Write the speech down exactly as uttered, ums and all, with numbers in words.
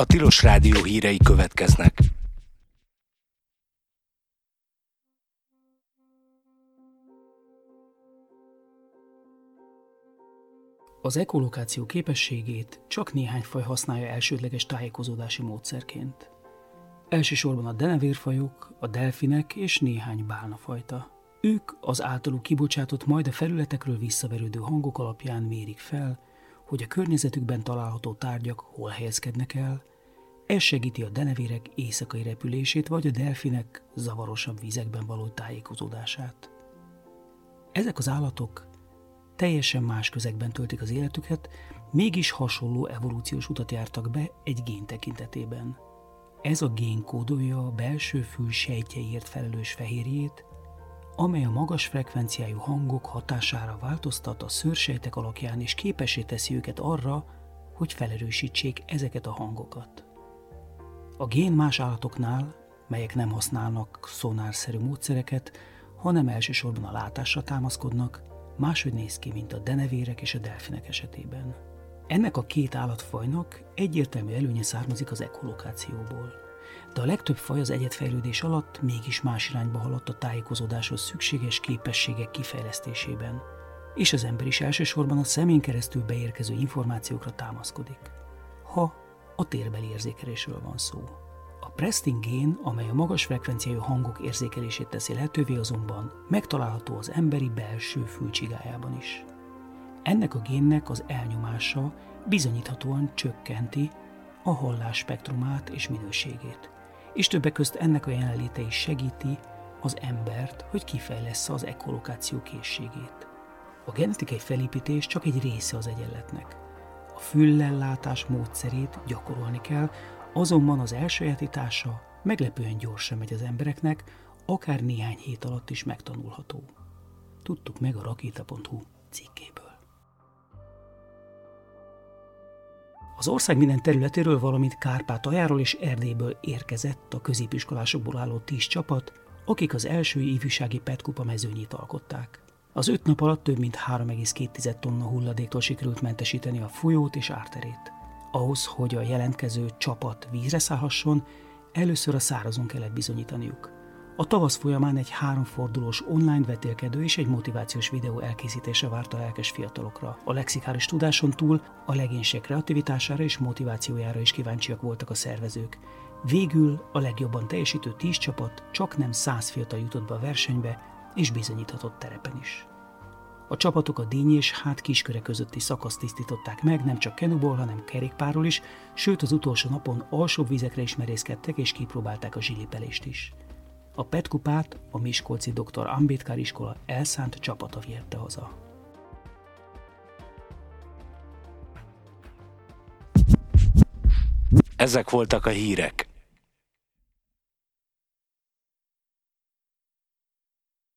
A Tilos Rádió hírei következnek. Az ekolokáció képességét csak néhány faj használja elsődleges tájékozódási módszerként. Elsősorban a denevérfajok, a delfinek és néhány bálnafajta. Ők az általuk kibocsátott, majd a felületekről visszaverődő hangok alapján mérik fel, hogy a környezetükben található tárgyak hol helyezkednek el. Ez segíti a denevérek éjszakai repülését, vagy a delfinek zavarosabb vizekben való tájékozódását. Ezek az állatok teljesen más közegben töltik az életüket, mégis hasonló evolúciós utat jártak be egy gén tekintetében. Ez a gén kódolja a belső fül sejtjeiért felelős fehérjét, amely a magas frekvenciájú hangok hatására változtat a szőrsejtek alakján, és képessé teszi őket arra, hogy felerősítsék ezeket a hangokat. A gén más állatoknál, melyek nem használnak szonárszerű módszereket, hanem elsősorban a látásra támaszkodnak, máshogy néz ki, mint a denevérek és a delfinek esetében. Ennek a két állatfajnak egyértelmű előnye származik az ekolokációból. De a legtöbb faj az egyedfejlődés alatt mégis más irányba haladt a tájékozódáshoz szükséges képességek kifejlesztésében, és az ember is elsősorban a szemén keresztül beérkező információkra támaszkodik, ha a térbeli érzékelésről van szó. A Prestin gén, amely a magas frekvenciájú hangok érzékelését teszi lehetővé, azonban megtalálható az emberi belső fülcsigájában is. Ennek a génnek az elnyomása bizonyíthatóan csökkenti a hallás spektrumát és minőségét, és többek közt ennek a jelenléte is segíti az embert, hogy kifejlessze az ekolokáció készségét. A genetikai felépítés csak egy része az egyenletnek. A füllellátás módszerét gyakorolni kell, azonban az elsajátítása meglepően gyorsan megy az embereknek, akár néhány hét alatt is megtanulható. Tudtuk meg a rakéta pont hu cikkéből. Az ország minden területéről, valamint Kárpátaljáról és Erdélyből érkezett a középiskolásokból álló tíz csapat, akik az első ifjúsági Petkupa mezőnyét alkották. Az öt nap alatt több mint három egész két tonna hulladéktól sikerült mentesíteni a folyót és árterét. Ahhoz, hogy a jelentkező csapat vízre szállhasson, először a szárazon kellett bizonyítaniuk. A tavasz folyamán egy háromfordulós online vetélkedő és egy motivációs videó elkészítése várta a lelkes fiatalokra. A lexikális tudáson túl a legénység kreativitására és motivációjára is kíváncsiak voltak a szervezők. Végül a legjobban teljesítő tíz csapat csaknem száz fiatal jutott be a versenybe, és bizonyíthatott terepen is. A csapatok a Díny és Hát Kisköre közötti szakaszt tisztították meg, nem csak kenuból, hanem kerékpárról is, sőt az utolsó napon alsóbb vizekre is merészkedtek és kipróbálták a zsilipelést is. A Petkupát a miskolci doktor Ambédkár iskola elszánt csapata vihette haza. Ezek voltak a hírek.